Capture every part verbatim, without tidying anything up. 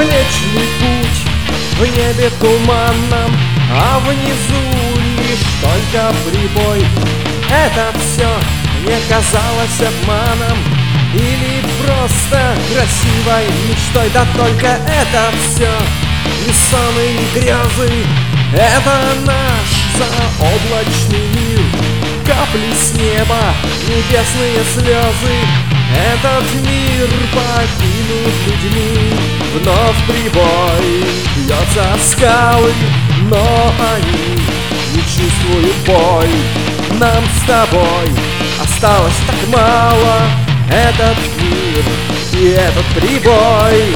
Млечный путь в небе туманном, а внизу лишь только прибой. Это все мне казалось обманом или просто красивой мечтой. Да только это все не сон и грезы, это наш заоблачный мир. Капли с неба, небесные слезы, этот мир покинут людьми. Вновь прибой бьется о скалы, но они не чувствуют боль. Нам с тобой осталось так мало, этот мир и этот прибой.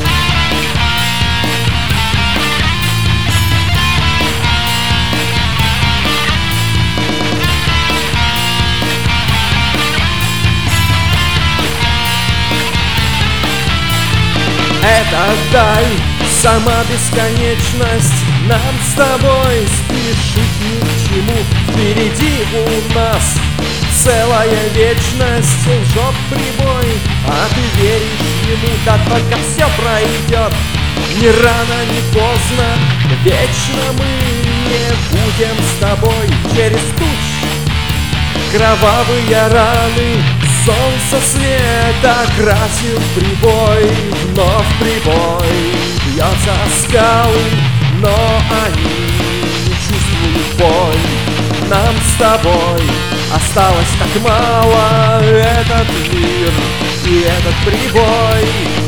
Это даль, сама бесконечность, нам с тобой спешить ни к чему. Впереди у нас целая вечность, лжет прибой, а ты веришь ему. Да только все пройдет, ни рано, ни поздно, вечно мы не будем с тобой. Через туч кровавые раны солнце света красил прибой. Вновь прибой бьется о скалы, но они не чувствуют боль. Нам с тобой осталось так мало, этот мир и этот прибой.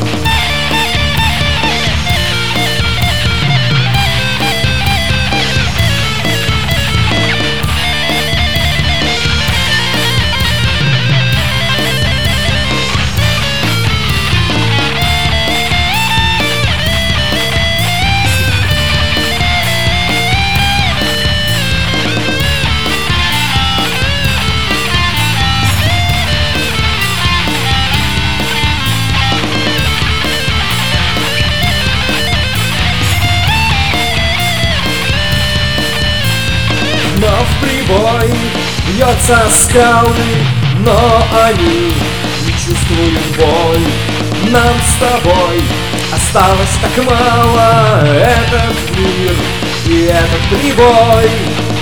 Вновь прибой бьется о скалы, но они не чувствуют боль. Нам с тобой осталось так мало, этот мир и этот прибой.